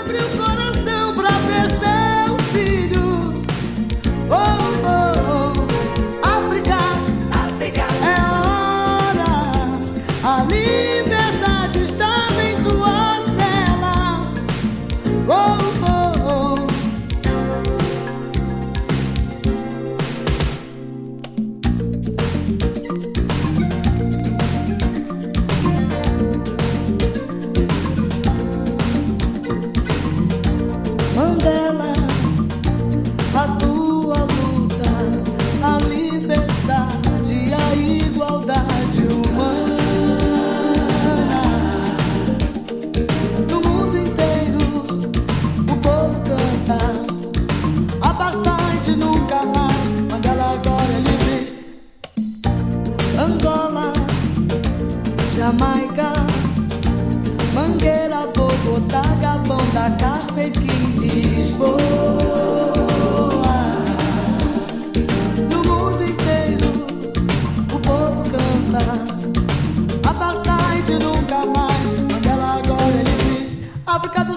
Jamaica, Mangueira, Bogotá, Gabão, Dakar, Pequim, Lisboa. No mundo inteiro o povo canta Apartheid nunca mais, Mandela agora é livre. África